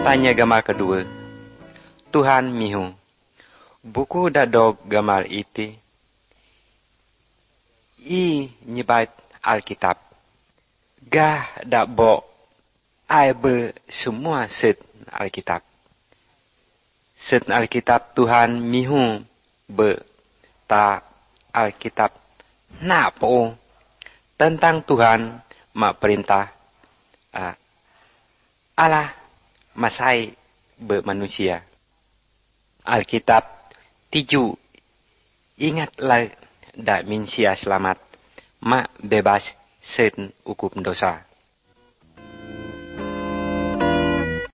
Tanya gambar kedua. Tuhan mihu. Buku dadog gambar iti. I nyebat Alkitab. Gah dak bo ai be semua set Alkitab. Set Alkitab Tuhan mihu be ta Alkitab na po tentang Tuhan mak perintah Allah masai be manusia. Alkitab tiju ingatlah dak manusia selamat mak bebas sen hukum dosa.